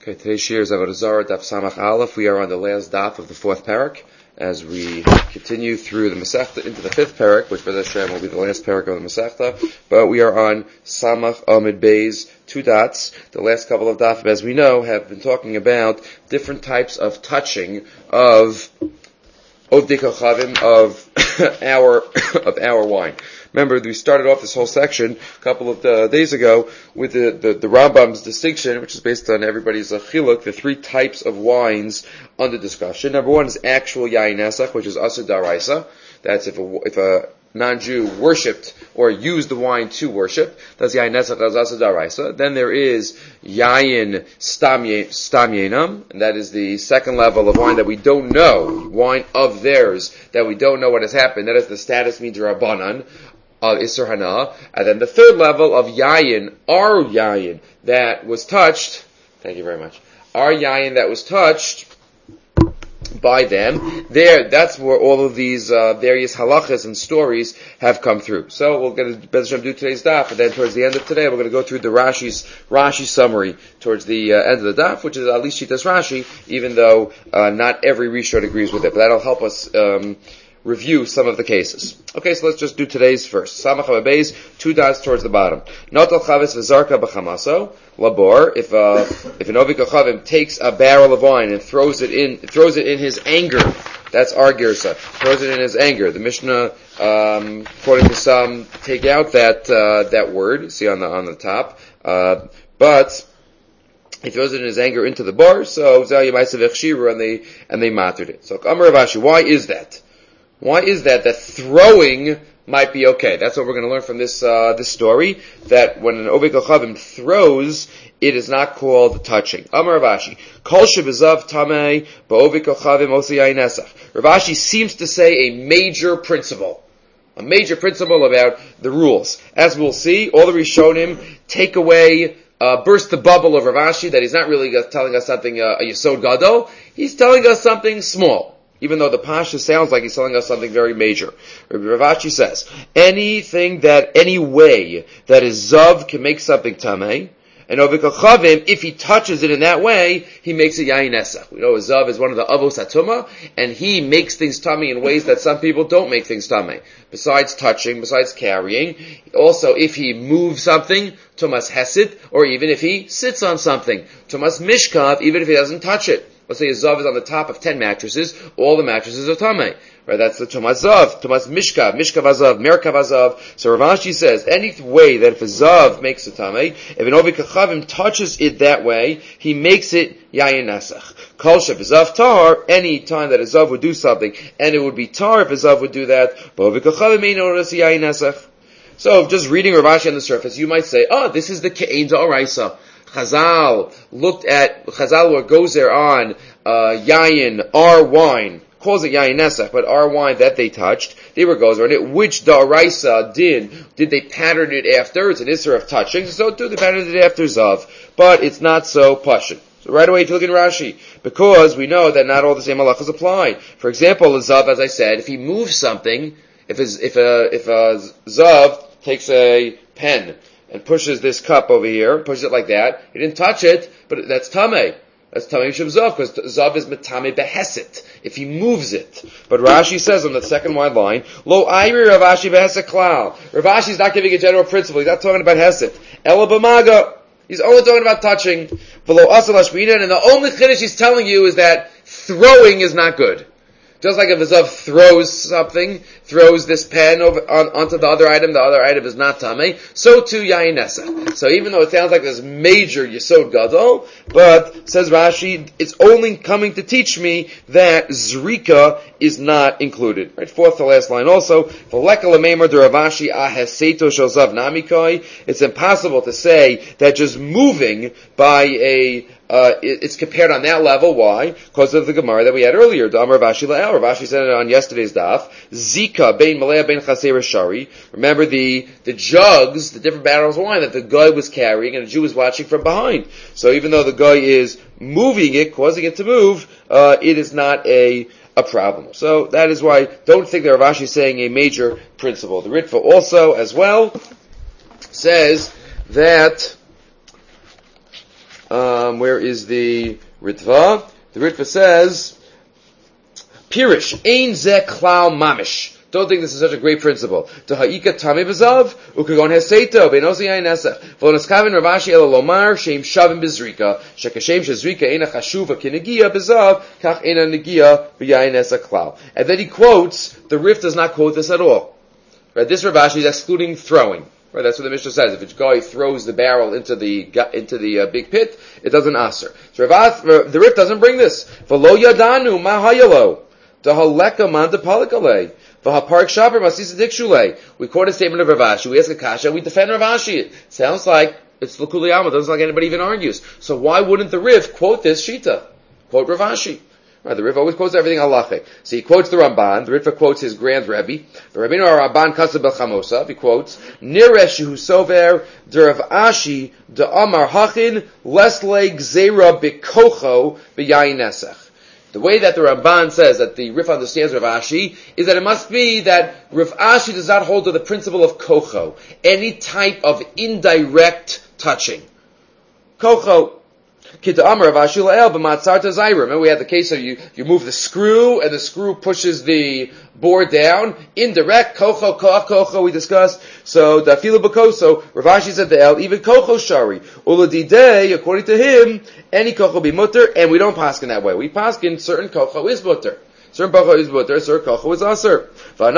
Okay, today's shir is Avodah Zarah, Daf Samach Aleph. We are on the last daf of the fourth parak as we continue through the Masechta into the fifth parak, which for this Hashem will be the last parak of the Masechta. But we are on Samach Amid Beis, 2 dots. The last couple of daf, as we know, have been talking about different types of touching of Ovdei Kochavim, of our wine. Remember, we started off this whole section a couple of days ago with the Rambam's distinction, which is based on everybody's chiluk, the 3 types of wines under discussion. Number 1 is actual yayin nesach, which is asur daraisa. That's if a non-Jew worshipped or used the wine to worship. That's yayin nesach, that's asur daraisa. Then there is yayin stam yenam, and that is the second level of wine that we don't know, wine of theirs that we don't know what has happened. That is the status midrabanan. Isser Hana, and then the third level of Yayin, our Yayin that was touched, thank you very much, our Yayin that was touched by them, that's where all of these various halachas and stories have come through. So we're going to do today's daf, and then towards the end of today, we're going to go through the Rashi summary towards the end of the daf, which is at least Shitas Rashi, even though not every Rishon agrees with it, but that'll help us review some of the cases. Okay, so let's just do today's first. Samach Beis, 2 dots towards the bottom. Notal chavis v'zarka b'chamaso labor. If an Ovdei Kochavim takes a barrel of wine and throws it in his anger, that's our girsa. Throws it in his anger. The Mishnah, according to some, take out that word. See on the top, but he throws it in his anger into the bar. So and they mattered it. So Amar Rav Ashi, why is that? Why is that throwing might be okay? That's what we're going to learn from this story, that when an Ovdei Kochavim throws, it is not called touching. Amar Rav Ashi, Kol shebezav tamei ba'Ovdei Kochavim osi yayin nesach. Rav Ashi seems to say a major principle about the rules. As we'll see, all the Rishonim take away, burst the bubble of Rav Ashi, that he's not really telling us something, a Yesod Gadol, he's telling us something small. Even though the Pasha sounds like he's telling us something very major. Rav Ashi says, any way that is Zav can make something Tameh, and Ovdei Kochavim, if he touches it in that way, he makes it Yayin Nesach. We know a Zav is one of the Avos HaTumah, and he makes things Tameh in ways that some people don't make things Tameh. Besides touching, besides carrying, also if he moves something, Tumas Hesed, or even if he sits on something, Tumas Mishkav, even if he doesn't touch it. Let's say a Zav is on the top of 10 mattresses, all the mattresses are Tameh. Right, that's the Tumas Zav, Tumas Mishkav Azav, Merkav Azav. So Rav Ashi says, any way that if a Zav makes a Tameh, if an Ovdei Kochavim touches it that way, he makes it Yayin Nesach. Kol shebezav tar, any time that a Zav would do something, and it would be tar if a Zav would do that, but Ovdei Kochavim ain't notice Yayin Nesach. So, just reading Rav Ashi on the surface, you might say, this is the Ke'en D'Oraisa. Chazal what goes there on Yayin, our wine, calls it Yayin Nesach, but our wine that they touched, they were goes on it. Which D'Oraisa did they pattern it after? It's an Isser of touching, so do they pattern it after Zav, but it's not so pashut. So right away you look in Rashi, because we know that not all the same halachas apply. For example, a Zav, as I said, if he moves something, if a Zav takes a pen and pushes this cup over here, pushes it like that, he didn't touch it, but that's Tameh. That's Tameh Mishum Zav, because Zav is Metame Beheset, if he moves it. But Rashi says on the second wide line, Lo Ayri Rav Ashi Beheset Klal. Rav Ashi is not giving a general principle, he's not talking about Heset. Ela B'maga. He's only talking about touching. V'lo Asal Hashmina, and the only chiddush he's telling you is that throwing is not good. Just like if a Zav throws this pen onto the other item is not Tameh, so too Yayin Nesach. So even though it sounds like this major Yesod Gadol, but, says Rashi, it's only coming to teach me that Zrika is not included. Right, fourth to last line also, it's impossible to say that just moving by it's compared on that level. Why? Because of the Gemara that we had earlier. Rav Ashi said it on yesterday's daf. Zika bein malaya bein chaser shari. Remember the jugs, the different barrels of wine that the guy was carrying, and the Jew was watching from behind. So even though the guy is moving it, causing it to move, it is not a problem. So that is why don't think that Rav Ashi is saying a major principle. The Ritva also, as well, says that Where is the Ritva? The Ritva says, Pirish, ein ze klau mamish. Don't think this is such a great principle. Ha'ika tame b'zav, ukagon heseito, be'nosi yayin esach. V'onaskaven Ravashi el lomar, sheim shavim b'zrika. Shekashem shezrika eina chashuva kinegia b'zav, kach eina negia b'yayin esach klau. And then he quotes, the Rif does not quote this at all. Right? This Ravashi is excluding throwing. Right? That's what the Mishnah says. If a guy throws the barrel into the big pit, it doesn't aser. So the Rif doesn't bring this. V'lo yadanu ma hayalo. Dahaleka man depalikale. We quote a statement of Ravashi, we ask a kasha, we defend Ravashi. It sounds like it's L'Kuli Alma, doesn't like anybody even argues. So why wouldn't the Rif quote this Shita? Quote Ravashi. Right, the Rif always quotes everything halachic. So he quotes the Ramban, the Rif quotes his grand Rebbe, the Rabbeinu Ramban Kasab el Chamosa, he quotes, Niresh Sover, de Ravashi, de Amar Hachin, Lesle Gzera Bikocho, B'yayin Esech. The way that the Ramban says that the Rif understands Rav Ashi is that it must be that Rav Ashi does not hold to the principle of kocho, any type of indirect touching. Kocho. Remember we had the case of you move the screw and the screw pushes the board down. Indirect, kocho, koach, kocho, we discussed. So, the fila bakoso, Rav Ashi said the El, even kocho shari. Uladidei, according to him, any kocho be mutter, and we don't paskin that way. We paskin certain kocho is mutter. Certain kocho is mutter, certain kocho is aser.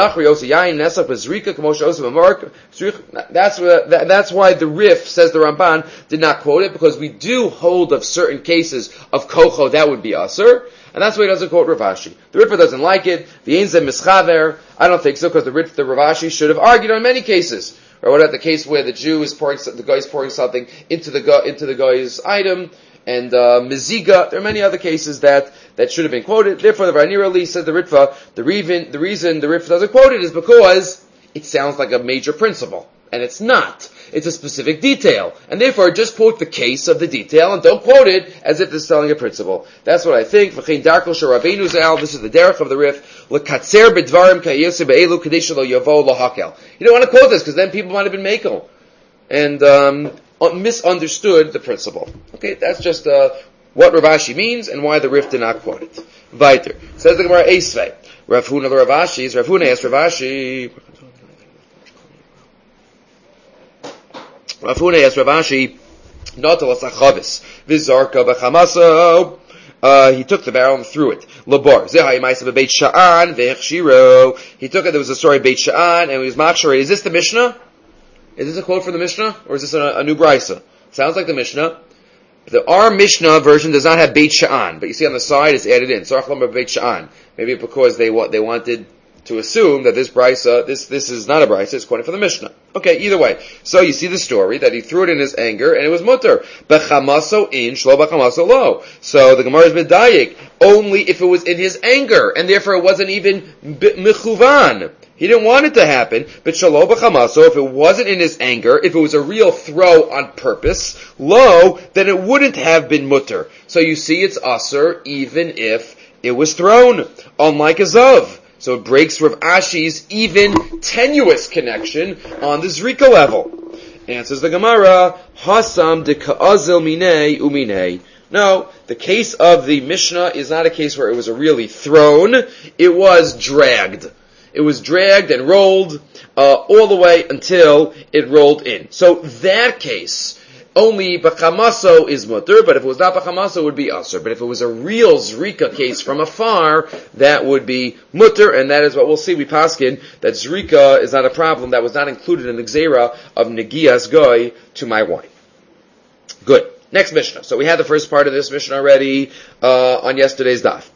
That's why the Rif, says the Ramban, did not quote it, because we do hold of certain cases of kocho that would be aser, and that's why he doesn't quote Rav Ashi. The Rif doesn't like it. The Einzem mischaver, I don't think so, because the Rav Ashi should have argued on many cases. Or what about the case where the guy is pouring something into the guy's item, and Miziga, there are many other cases that should have been quoted. Therefore, the Ranir Ali said the Ritva, the reason the Ritva doesn't quote it is because it sounds like a major principle. And it's not. It's a specific detail. And therefore, just quote the case of the detail and don't quote it as if it's telling a principle. That's what I think. This is the derech of the Rif. You don't want to quote this because then people might have been makel. And misunderstood the principle. Okay, that's just what Rav Ashi means and why the Rif did not quote it. Weiter. Says the Gemara Eisvei. Rav Huna Rav Ashi, Rav Huna asked Rav Ashi, Notalas achavis, vizarka b'chamaso. He took the barrel and threw it. Labar. Zehai ma'isa b'beit sha'an ve'echshiro. He took it. There was a story Beit Sha'an and he was machshir. Is this the Mishnah? Is this a quote from the Mishnah or is this a new brisa? Sounds like the Mishnah. Our Mishnah version does not have Beit Sha'an, but you see on the side it's added in. Sarach Lamar Beit Sha'an. Maybe because they wanted to assume that this brisa, this is not a brisa, it's quoting from the Mishnah. Okay, either way. So you see the story that he threw it in his anger and it was mutter. Bechamaso in, shlo bechamaso lo. So the Gemara is medayik, only if it was in his anger, and therefore it wasn't even mechuvan. He didn't want it to happen, but shalo b'chamaso, if it wasn't in his anger, if it was a real throw on purpose, lo, then it wouldn't have been mutter. So you see it's aser even if it was thrown, unlike a zav. So it breaks Rav Ashi's even tenuous connection on the Zrika level. Answers the Gemara, Hasam de ka'azil minei uminei. No, the case of the Mishnah is not a case where it was really thrown, it was dragged. It was dragged and rolled all the way until it rolled in. So that case, only b'chamaso is mutter, but if it was not b'chamaso, it would be aser. But if it was a real zrika case from afar, that would be mutter, and that is what we'll see. We paskin that zrika is not a problem. That was not included in the gzeira of negias goy to my wine. Good. Next Mishnah. So we had the first part of this Mishnah already on yesterday's daf.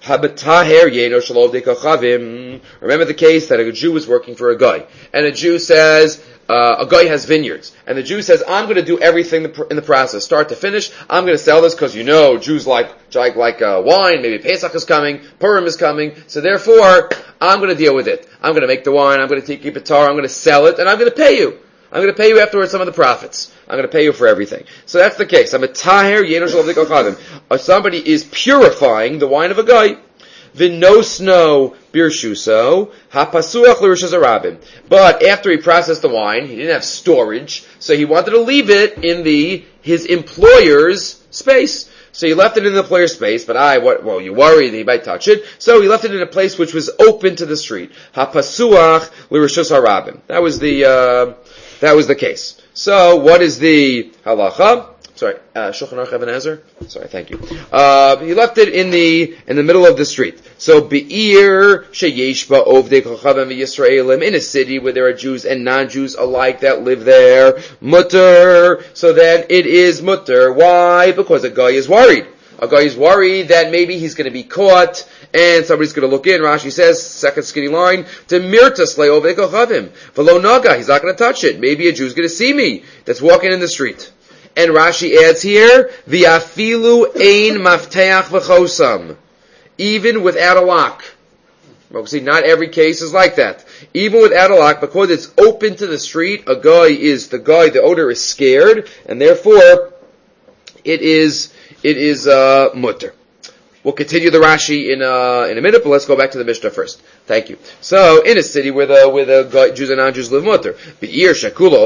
Remember the case that a Jew was working for a guy, and a Jew says, a guy has vineyards, and the Jew says, I'm going to do everything in the process, start to finish. I'm going to sell this because Jews like wine. Maybe Pesach is coming, Purim is coming, so therefore I'm going to deal with it. I'm going to make the wine. I'm going to keep it tar. I'm going to sell it, and I'm going to pay you. I'm going to pay you afterwards some of the profits. I'm going to pay you for everything. So that's the case. I'm a taher yenosh. Somebody is purifying the wine of a guy. v'nosno birshuso, hapasuach l'rishus harabim. But after he processed the wine, he didn't have storage, so he wanted to leave it in his employer's space. So he left it in the employer's space, but you worry that he might touch it, so he left it in a place which was open to the street. Hapasuach l'rishus harabim. That was the case. So, what is the halacha? Sorry, Shulchan Aruch Even HaEzer? Sorry, thank you. He left it in the middle of the street. So, Be'ir sheyesh ba ovdei kochavim v'Yisraelim, in a city where there are Jews and non-Jews alike that live there, mutter. So then it is mutter. Why? Because a guy is worried. A guy is worried that maybe he's going to be caught and somebody's going to look in. Rashi says, second skinny line, to mirtas le'ovdei kochavim. V'lo naga, he's not going to touch it. Maybe a Jew's going to see me that's walking in the street. And Rashi adds here, v'afilu ein mafteach v'chosam. Even without a lock. Well, see, not every case is like that. Even without a lock, because it's open to the street, the owner is scared, and therefore, it is mutter. We'll continue the Rashi in a minute, but let's go back to the Mishnah first. Thank you. So, in a city where the Jews and non-Jews live mutter, but if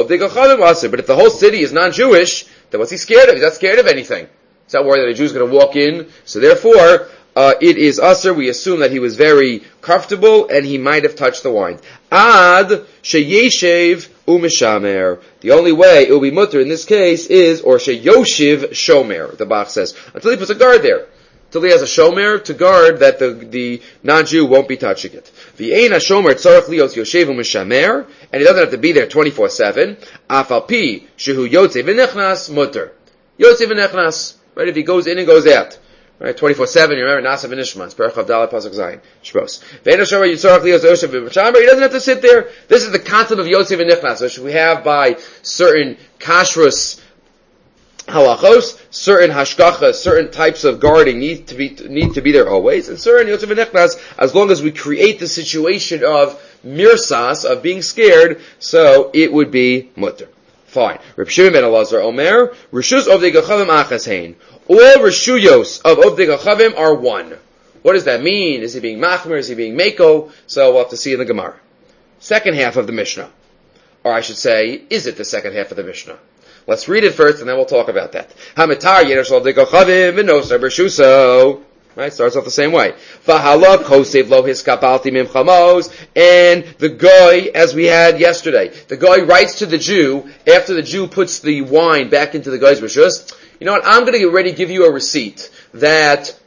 the whole city is non-Jewish, then what's he scared of? He's not scared of anything. He's not worried that a Jew's going to walk in. So therefore, it is usher. We assume that he was very comfortable and he might have touched the wine. Ad sheyeshev u'mishamer. The only way it will be mutter in this case is, or sheyoshiv shomer, the Bach says, until he puts a guard there. Until he has a shomer to guard that the non-Jew won't be touching it. V'ein ha-shomer tzorach lios yoshev u'mishamer, and he doesn't have to be there 24/7. Afal pi shehu yotze v'nechnas mutter. Yotze v'nechnas. Right, if he goes in and goes out. Right, 24/7, you remember, Nasa v'nishmas, Perach Avdallah Pasuk Zayin, Shbos. V'ein ha-shomer yitzorach lios yoshev v'mishamer, he doesn't have to sit there. This is the concept of yotze v'nechnas, which we have by certain kashrus halachos, certain hashgacha, certain types of guarding need to be there always, and certain yotze v'nechnas, as long as we create the situation of mirsas, of being scared, so it would be mutter. Fine. Reb Shimon ben Elazar Omer, Rishus Ovdei Gachavim Achas Hein. All Rishuyos of Ovdei Gachavim are one. What does that mean? Is he being machmer? Is he being mako? So we'll have to see in the Gemara. Second half of the Mishnah. Or I should say, is it the second half of the Mishnah? Let's read it first, and then we'll talk about that. Hamitar yeresh lo dekochavim v'nosar b'shuso. Right, starts off the same way. V'halak kosev lo hiskapalti mimchamos. And the guy, as we had yesterday, the guy writes to the Jew after the Jew puts the wine back into the guy's rishus. You know what? I'm going to already give you a receipt that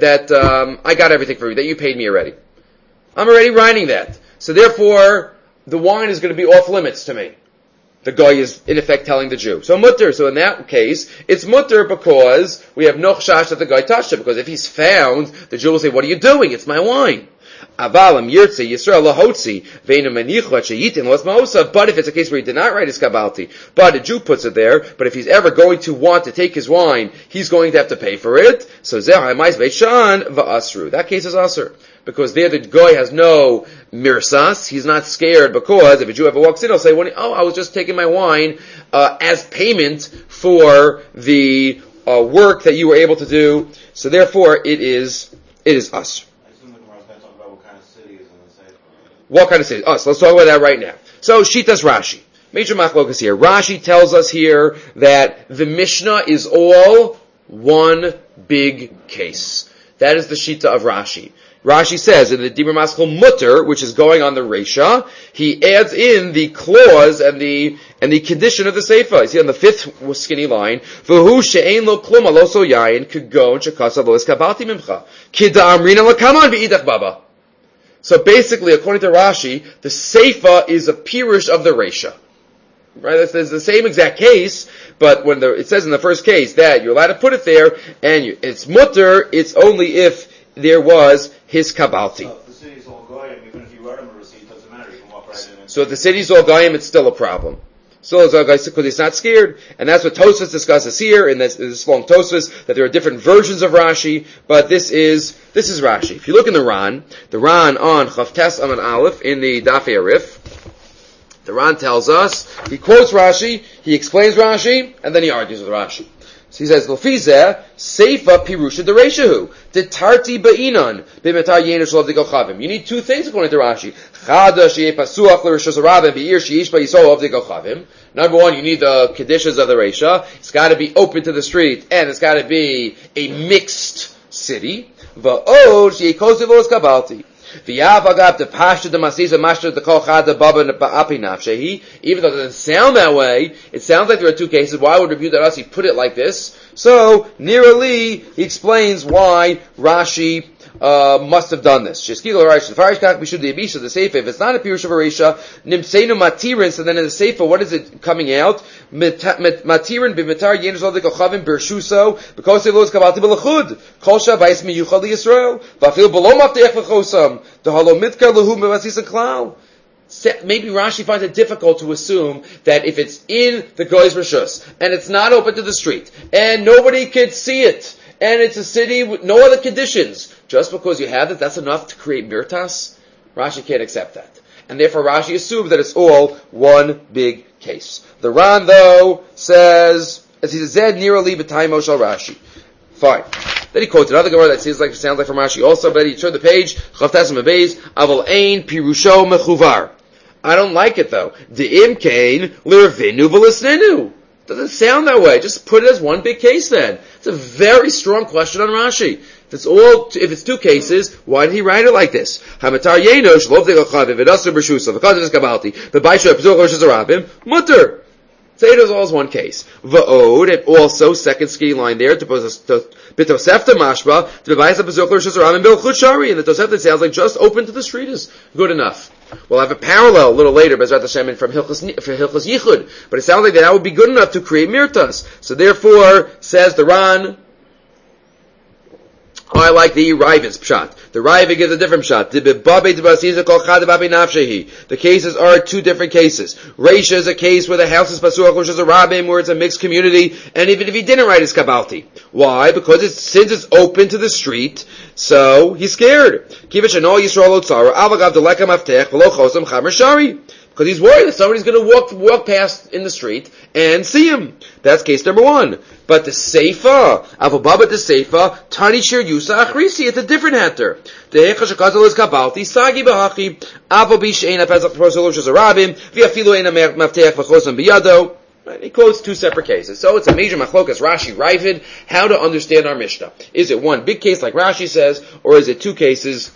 I got everything for you, that you paid me already. I'm already writing that, so therefore the wine is going to be off limits to me. The guy is, in effect, telling the Jew. So mutter. So in that case, it's mutter because we have no chash that the guy touched it. Because if he's found, the Jew will say, "What are you doing? It's my wine." Avalam yirtze Yisrael lahotzi ve'inu menicha sheyitin los ma'osa. But if it's a case where he did not write his kabalti, but a Jew puts it there, but if he's ever going to want to take his wine, he's going to have to pay for it. So zeh ha'mais ve'shan va'asru. That case is asur. Because there the guy has no mirsas, he's not scared, because if a Jew ever walks in, he'll say, I was just taking my wine as payment for the work that you were able to do, so therefore it is us. I assume the Gemara is going to talk about what kind of city is in the Sefer. What kind of city? Us. Let's talk about that right now. So, Shitas Rashi. Major machlokas here. Rashi tells us here that the Mishnah is all one big case. That is the Shita of Rashi. Rashi says in the Dibur Maskal Mutter, which is going on the Reisha, he adds in the clause and the condition of the Seifa. You see on the fifth skinny line, V'hu she'ein lo klum alo so yayin kagon shekasa lo eskabalti mimcha kida amrina lakaman v'idach baba. So basically, according to Rashi, the Seifa is a pirush of the Reisha. Right? It's the same exact case, but when it says in the first case that you're allowed to put it there, and it's mutter, it's only if there was his kabalti. So if the city's all goyim, even if you write him a receipt, it doesn't matter. You can walk right in. So if the city's all goyim, it's still a problem. Still is all goyim because he's not scared, and that's what Tosfos discusses here in this long Tosfos, that there are different versions of Rashi, but this is Rashi. If you look in the Ran on Chavtes Aman Aleph in the Daf Arif, the Ran tells us, he quotes Rashi, he explains Rashi, and then he argues with Rashi. So he says, L'fizeh, Seifa Pirusha Dereishahu, Detarti Ba'inan, B'metar Yenush Lov Dekochavim. You need two things according to Rashi. Chada Sheyeh Pasuach L'Rishos Harabim, Be'ir Sheyish Ba'yisol Lov Dekochavim. Number one, you need the Kedishas of the Reisha. It's got to be open to the street, and it's got to be a mixed city. Va'od Sheyeh Kosev Los Kabalti. Even though it doesn't sound that way, it sounds like there are two cases. Why would Rabbi Yehuda put it like this? So, nearly, he explains why Rashi must have done this. If it's not a Pirush of a Reisha, Nimseinu Matirin, so then in the Seifa, what is it coming out? Matirin b'metar yenush lo dekochavim bershuso, because it was kabalti b'lachud, kol shavais miyuchad liYisrael, v'afil b'lo mafteach v'chosam, d'halo mitkar lehu mevasisa klal. Maybe Rashi finds it difficult to assume that if it's in the Goy's Rishus, and it's not open to the street, and nobody can see it, and it's a city with no other conditions, just because you have it, that's enough to create mirtas? Rashi can't accept that. And therefore Rashi assumes that it's all one big case. The Ran, though, says, as he said, nearly b'taimo shel Rashi. Fine. Then he quotes another Gemara that sounds like from Rashi also, but he turned the page, Chavtas Mabez, Aval Ein Pirusho Mechuvar. I don't like it though. De'im kain l'rvinu v'lisnenu. Doesn't sound that way. Just put it as one big case then. It's a very strong question on Rashi. If it's two cases, why did he write it like this? Hamatar yenosh lov de'chaviv v'dasur b'shusa v'kadav kabalti v'baisha p'zuch l'shus arabim mutter. Say it all as one case. Va'od, and also, second ski line there, to B'tosefta mashba, to B'bayis ha'p'zuch l'shus arabim b'lchut shari, and the Tosefta sounds like just open to the street is good enough. We'll have a parallel a little later, Bezrat Hashem, from Hilchos Yichud, but it sounds like that would be good enough to create mirtas. So therefore, says the Ran, I like the Ravid's pshat. The Ravid gives a different pshat. The cases are two different cases. Reisha is a case where the house is pasuach, which is a rabbim, where it's a mixed community, and even if he didn't write his kabalti. Why? Because since it's open to the street, so he's scared. Because he's worried that somebody's going to walk past in the street and see him. That's case number one. But the Seifa, Avobaba the Seifa, Tani Shir Yusa Achrisi, it's a different hatter. The Echashakazal is Kabalti, Sagi Bahachi, Avobish Eina Pezach Prosolosh is a Rabim, Viafilu Eina Mafteach Vachosam Biyado. He quotes two separate cases. So it's a major machlokas, Rashi, Ravid, how to understand our Mishnah. Is it one big case like Rashi says, or is it two cases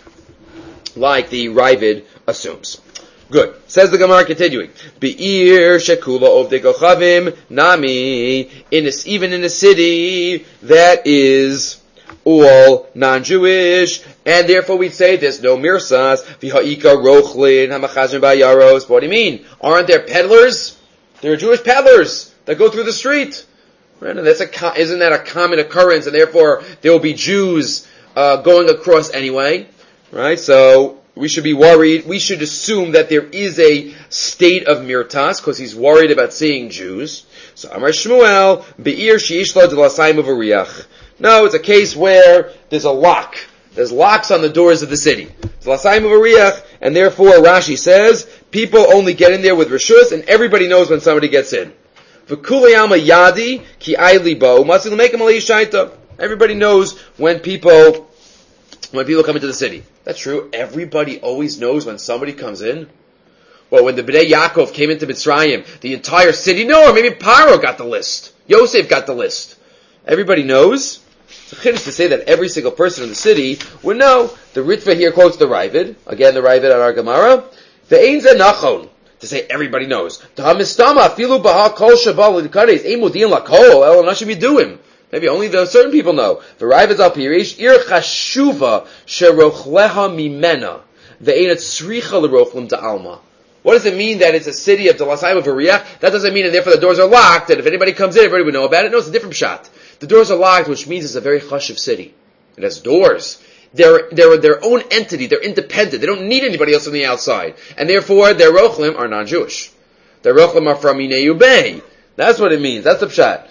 like the Ravid assumes? Good. Says the Gemara continuing. Be'ir shekula ovdei kochavim nami. Even in a city that is all non-Jewish, and therefore we'd say there's no mirsas. V'ha'ika rochlin hamachazim ba'yaros. What do you mean? Aren't there peddlers? There are Jewish peddlers that go through the street. Right? And isn't that a common occurrence? And therefore there will be Jews going across anyway. Right? So we should be worried. We should assume that there is a state of mirtas because he's worried about seeing Jews. So Amar Shmuel, Be'ir sheishla de lasayim of ariach. No, it's a case where there's a lock. There's locks on the doors of the city. It's lasayim of ariach, and therefore Rashi says people only get in there with reshus, and everybody knows when somebody gets in. V'kuleyama yadi ki ayli bo masil mekem alei shaita. Everybody knows when people come into the city. That's true. Everybody always knows when somebody comes in. Well, when the Bnei Yaakov came into Mitzrayim, the entire city, no, or maybe Paro got the list. Yosef got the list. Everybody knows. It's a chiddush to say that every single person in the city would know. The Ritva here quotes the Ravid. Again, the Ravid on our Gemara. The Ein Zeh Nachon. To say everybody knows. Ta'amistama filu baha kol shabal l'kares ein mudin lakol el anashim yiduim. Maybe only the certain people know. The Ravid's al pirish ir chashuva sherochleha mimena ve'ein tzricha l'rochlim da'alma. What does it mean that it's a city of Delasayim of Ariach? That doesn't mean that therefore the doors are locked, and if anybody comes in, everybody would know about it. No, it's a different shot. The doors are locked, which means it's a very chashuv city. It has doors. They're their own entity. They're independent. They don't need anybody else on the outside. And therefore, their rochlim are non-Jewish. Their rochlim are from Minei Ubei. That's what it means. That's the pshat.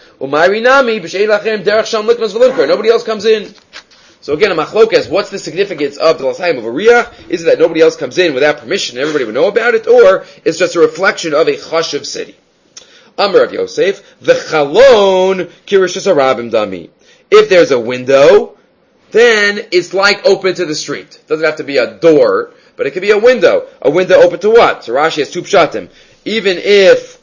Nobody else comes in. So again, a machlokas, what's the significance of the Lasayim of Ariach? Is it that nobody else comes in without permission and everybody would know about it? Or it's just a reflection of a chashuv city? Amar Rav Yosef, v'chalon kirishus harabim dami. If there's a window, then it's like open to the street. It doesn't have to be a door, but it could be a window. A window open to what? So Rashi has two pshatim. Even if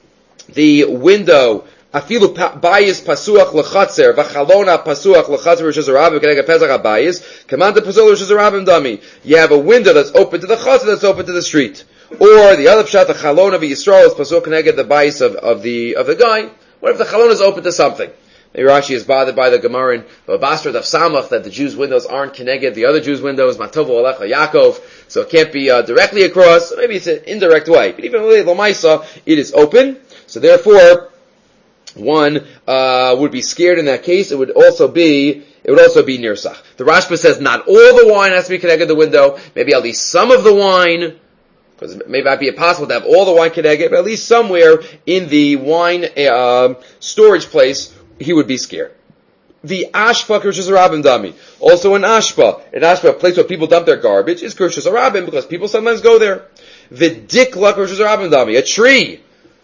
the window, afilu bayis pasuach lechatzer, v'chalona pasuach lechatzer rishus harabim keneged pesach habayis, kamanda pasuach rishus harabim dami. You have a window that's open to the chatzer, that's open to the street. Or the other pshat, the chalon of Yisrael is pasuach keneged the bayis of the guy. What if the chalon is open to something? Maybe Rashi is bothered by the Gemara in Basra Daf Samach that the Jews' windows aren't connected. The other Jews' windows, Matovu Alecha Yaakov, so it can't be directly across. So maybe it's an indirect way. But even with Lamaisa, it is open. So therefore, one would be scared in that case. It would also be Nirsach. The Rashba says not all the wine has to be connected to the window. Maybe at least some of the wine, because it may not be possible to have all the wine connected, but at least somewhere in the wine storage place, he would be scared. The ashpa kirshus harabim dami. Also an ashpa, a place where people dump their garbage, is kirshus harabim because people sometimes go there. The dikla kirshus harabim dami. A tree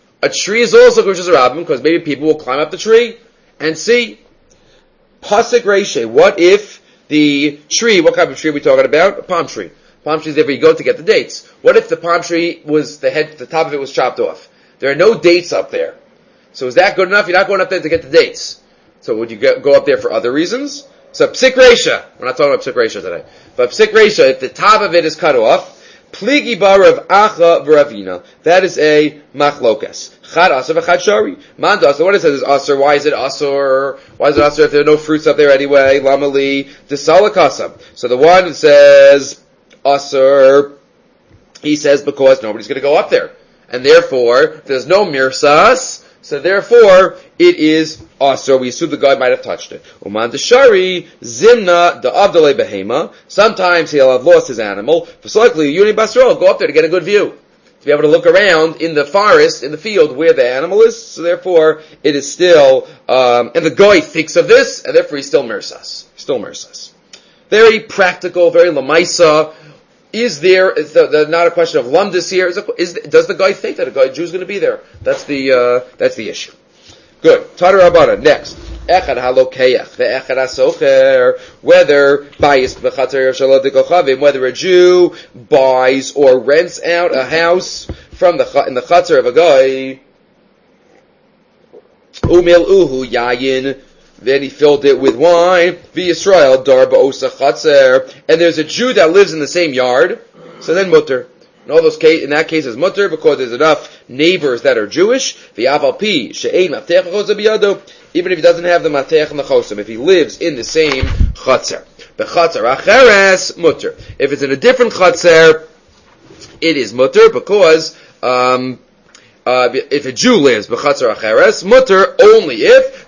is also kirshus harabim because maybe people will climb up the tree and see. Pasuk reishe. What if the tree? What kind of tree are we talking about? A palm tree. Palm tree is there where you go to get the dates. What if the palm tree was the top of it was chopped off? There are no dates up there. So is that good enough? You're not going up there to get the dates. So would you go up there for other reasons? So psik reisha. We're not talking about psik reisha today. But psik reisha, if the top of it is cut off, pligi barav acha v'ravina. That is a machlokas. Chad asur v'chad shari. Man asur. What it says is asur. Why is it asur? Why is it asur if there are no fruits up there anyway? Lamali desalakasam. So the one that says asur, he says because nobody's going to go up there, and therefore there's no mirsas. So therefore, it is asur. We assume the guy might have touched it. Uman deshari zimna da avdale behema. Sometimes he'll have lost his animal. Fasalekli yuni basro. Go up there to get a good view, to be able to look around in the forest, in the field where the animal is. So therefore, it is still. And the guy thinks of this, and therefore he's still mirsas. Very practical, very lamaisa. Is not a question of lumdis here? Does the guy think that a Jew is going to be there? That's the issue. Good. Tana Rabbana. Next. Echad halokeach ve'echad hasocher. Whether bayis b'chater shalad dekochavim, whether a Jew buys or rents out a house in the chater of a guy. Umil uhu yayin. Then he filled it with wine. V'Yisrael dar ba'osa chatzer. And there's a Jew that lives in the same yard. So then mutter. In that case, it's mutter because there's enough neighbors that are Jewish. V'aval pi she'ein mafteach chosa biyado. Even if he doesn't have the mafteach and the chosim, if he lives in the same chatzer. B'chatzer acheres mutter. If it's in a different chatzer, it is mutter because if a Jew lives b'chatzar acheres, mutter only if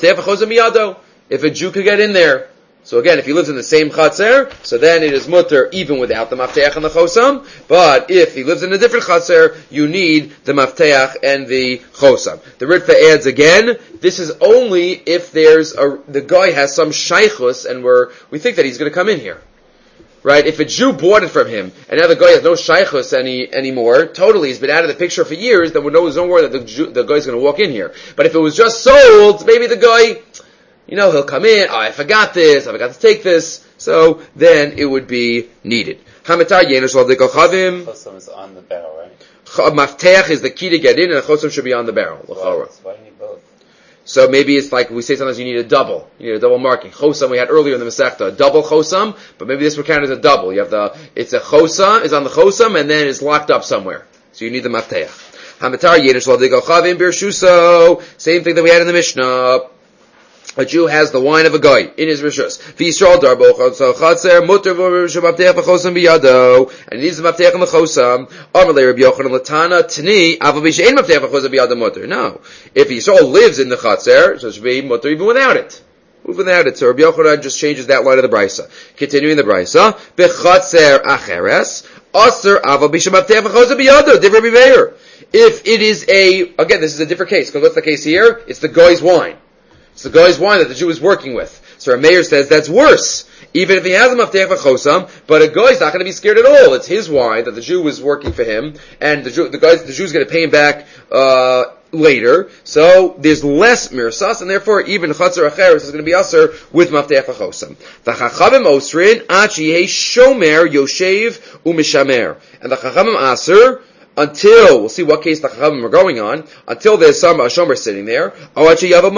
a Jew could get in there. So again, if he lives in the same chatzer, so then it is mutter even without the mafteach and the chosam. But if he lives in a different chatzer, you need the mafteach and the chosam. The Ritva adds again, this is only if the guy has some shaychus and we think that he's going to come in here. Right? If a Jew bought it from him, and now the guy has no shaychus anymore, totally, he's been out of the picture for years, then there's no word that the guy's going to walk in here. But if it was just sold, maybe the guy, he'll come in, I forgot to take this, so then it would be needed. Chosam is on the barrel, right? Mafteach is the key to get in, and a chosam should be on the barrel. Why do you need both? So maybe it's like we say sometimes you need a double. You need a double marking. Chosam we had earlier in the Masechta, a double chosam, but maybe this would count as a double. You have it's a chosam, it's on the chosam, and then it's locked up somewhere. So you need the mafteach. Hamatar yedish l'digol chavim birshuso. Same thing that we had in the Mishnah. A Jew has the wine of a guy in his rishus. V'Yisrael darbo chatzer muter v'mafteach v'chosam biyado, and he needs the mafteach and the chosam. Amalei Rabbi Yochanan latana tani avav b'shein mafteach v'chosam biyado muter. No, if Yisrael lives in the chatzer, so it should be muter even without it. Without it. So Rabbi Yochanan just changes that line of the brisa. Continuing the brisa, b'chatzer acheres aser avav b'shein mafteach v'chosam biyado. Different Rabbi Meir. If it is again, this is a different case because what's the case here? It's the guy's wine. It's the guy's wine that the Jew is working with. So our mayor says that's worse. Even if he has a mafteach v'chosam, but a guy's not going to be scared at all. It's his wine that the Jew was working for him, and the Jew's going to pay him back later, so there's less mirsas, and therefore even chatzar acheres is going to be aser with mafteach lachosam. The chachamim osrin ad sheyeh shomer yoshev umishamer, and the chachamim aser until, we'll see what case the chachamim are going on, until there's some shomer sitting there, or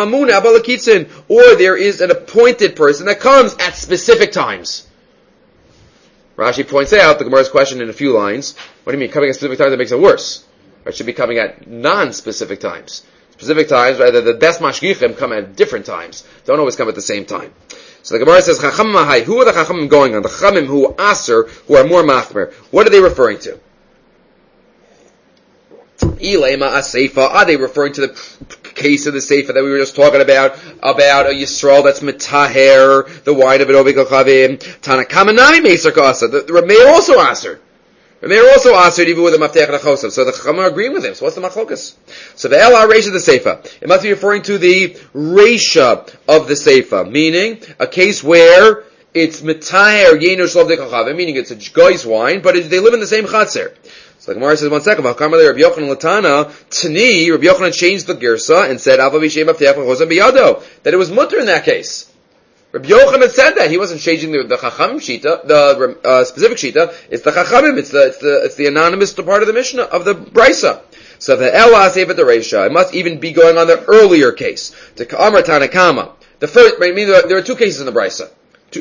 there is an appointed person that comes at specific times. Rashi points out the Gemara's question in a few lines. What do you mean, coming at specific times that makes it worse? It should be coming at non-specific times. Specific times, rather, the best mashgichim come at different times. Don't always come at the same time. So the Gemara says, Chachamim mahai, who are the Chachamim going on? The Chachamim who are aser, who are more machmer. What are they referring to? Ilema aseifa, are they referring to the case of the seifa that we were just talking about a Yisrael that's metaher, the wine of an Ovik Chavim, Tanakama nami Meser Kasa, the Rameh also aser. Rameh also aser even with the Maftech Lachosam. So the Chachamim are agreeing with him. So what's the machlokas? So the El HaReisha of the seifa, it must be referring to the Reisha of the seifa, meaning a case where it's metaher Yenu Shlov Dekachavim, meaning it's a guy's wine, but they live in the same Chatzir. So the Gemara says, one second, Rabbi Yochanan Latana, Tani, Rabbi Yochanan changed the Girsa and said, that it was mutter in that case. Rabbi Yochanan said that. He wasn't changing the Chachamim Shita, the specific Shita. It's the Chachamim, it's the anonymous part of the Mishnah, of the Brisa. So the Ela Sefer Dereisha, it must even be going on the earlier case. To Ka'amar Tanakama. The first, I mean, there are two cases in the Brisa.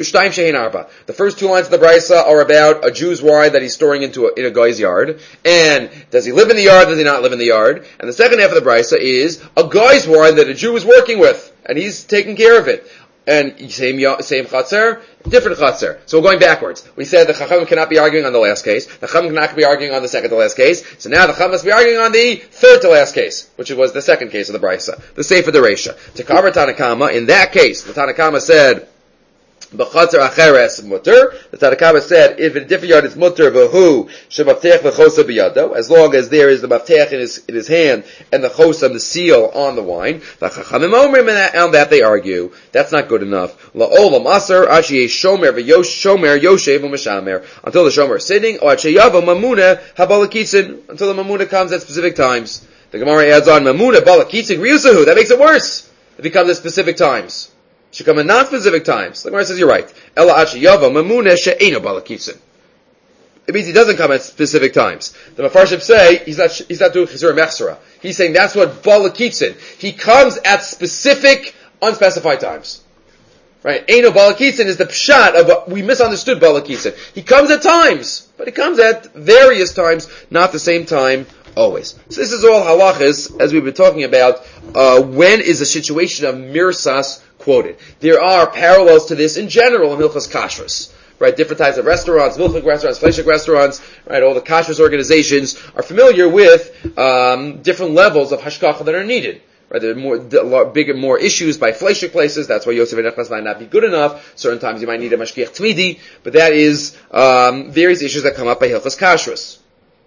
The first two lines of the Brisa are about a Jew's wine that he's storing in a guy's yard. And does he live in the yard, does he not live in the yard? And the second half of the Brisa is a guy's wine that a Jew is working with, and he's taking care of it. And same chatzar, different chatzar. So we're going backwards. We said the Chachamim cannot be arguing on the last case. The Chachamim cannot be arguing on the second to last case. So now the Chachamim must be arguing on the third to last case, which was the second case of the Brisa, the Sefer Dereisha. To cover Tanakama, in that case, the Tanakama said, B'chatzar acheres mutter. The Tanakama said, if in a different yard it's mutter, v'hu shemaftech v'chosa b'yado, as long as there is the maftech in his hand and the chosam, the seal on the wine. V'chachamim omrim, and on that they argue that's not good enough. La'olam aser ashi shomer v'yoshomer yoshev u'mishamer, until the shomer is sitting, or acheyavo mamuna habalakitzin, until the mamuna comes at specific times. The Gemara adds on mamuna balakitzin riusahu. That makes it worse if he comes at specific times. Should come at non-specific times. The Gemara says you're right. Ela achi yava mamuna she'eno balakitzin. It means he doesn't come at specific times. The Mefarshim say he's not doing chizur mechsera. He's saying that's what balakitzin. He comes at specific, unspecified times. Right? Eno balakitzin is the pshat of what we misunderstood balakitzin. He comes at times, but he comes at various times, not the same time always. So this is all halachas, as we've been talking about. When is a situation of mirsas quoted? There are parallels to this in general in Hilchos Kashrus. Right, different types of restaurants, milchik restaurants, fleishik restaurants, right, all the kashrus organizations are familiar with different levels of hashkacha that are needed. Right, there are bigger, more issues by fleishik places. That's why Yosef and Echnas might not be good enough. Certain times you might need a mashgiach tmidi, but that is various issues that come up by Hilchos Kashrus.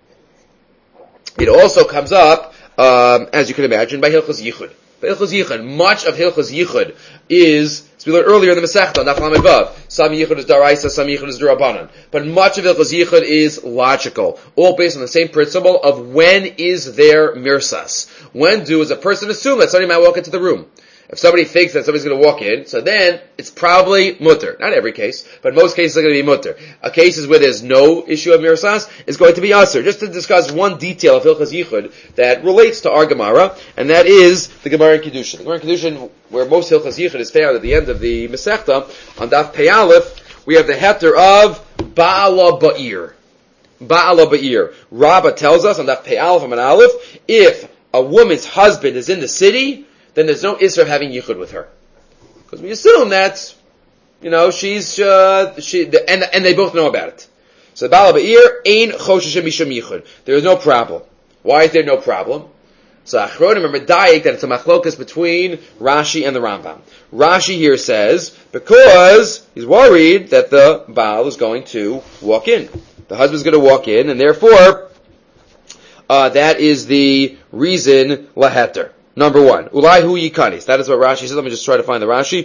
It also comes up, as you can imagine, by Hilchos Yichud. By Hilchos Yichud, much of Hilchos Yichud is, as we learned earlier in the Masechta, Daf Lamed Vav. Some Yichud is Daraisa, some Yichud is Durabanan. But much of Hilchos Yichud is logical, all based on the same principle of when is there mirsas. When does a person assume that somebody might walk into the room? If somebody thinks that somebody's going to walk in, so then it's probably mutter. Not every case, but most cases are going to be mutter. Cases where there's no issue of mirsas is going to be aser. Just to discuss one detail of Hilchos Yichud that relates to our Gemara, and that is the Gemara in Kedushin. The Gemara in Kedushin, where most Hilchos Yichud is found at the end of the Masechta, on Daf Pei Aleph, we have the heter of Ba'ala Ba'ir. Ba'ala Ba'ir. Rabbah tells us on Daf Pei Aleph and Aleph, if a woman's husband is in the city, then there's no isser of having yichud with her, because we assume that, she's and they both know about it. So the Ba'al Ba'ir ein chosheshem mishum yichud. There is no problem. Why is there no problem? So Achronim are medayik that it's a machlokas between Rashi and the Rambam. Rashi here says because he's worried that the Baal is going to walk in, the husband's going to walk in, and therefore that is the reason laheter. Number one, ulai hu yikanis. That is what Rashi says. Let me just try to find the Rashi.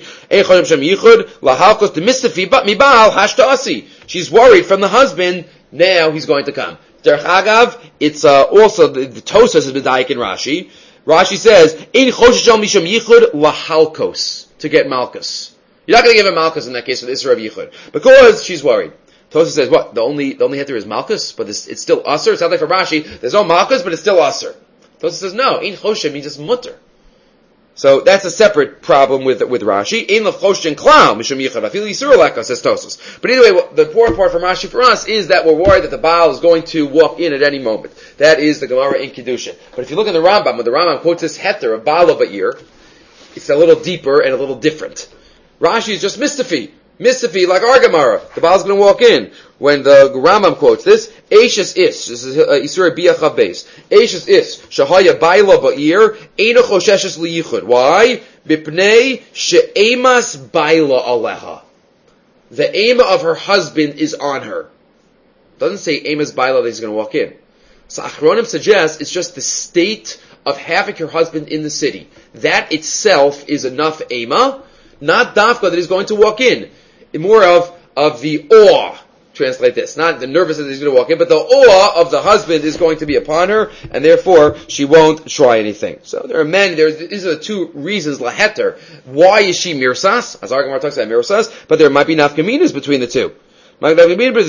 She's worried from the husband. Now he's going to come. Derech Agav, it's also the Tosas is medayik in Rashi. Rashi says, "Ein chosheshel misham yichud lahalkos," to get malchus. You're not going to give him malchus in that case with Isra of yichud because she's worried. Tosfos says, what? The only heter is malchus, but it's still usher. It sounds like for Rashi, there's no malchus, but it's still usher. Tosfos says, no, ein choshen means just mutter. So that's a separate problem with Rashi. Ein lechoshen klal mishum yichud afil yisur leka, says Tosfos. But anyway, the important part from Rashi for us is that we're worried that the Baal is going to walk in at any moment. That is the Gemara in Kedusha. But if you look at the Rambam, when the Rambam quotes this heter of Baal of Ba'ir, it's a little deeper and a little different. Rashi is just mystifi like our Gemara. The Baal is going to walk in. When the Rambam quotes this, Eishes is, this is Yisur Biyachav Beis, Eishes is, Shahaya Baila Ba'ir, Eina Chosheshes Liyichud. Why? Bipnei She'emas Baila Aleha. The aim of her husband is on her. It doesn't say Emas Baila that he's going to walk in. So Achronim suggests it's just the state of having your husband in the city. That itself is enough Ema, not Dafka that he's going to walk in. More of the awe, translate this. Not the nervousness that he's going to walk in, but the awe of the husband is going to be upon her, and therefore she won't try anything. So there are these are the two reasons, laheter. Why is she mirsas? As our Gemara talks about mirsas, but there might be nafkaminas between the two. What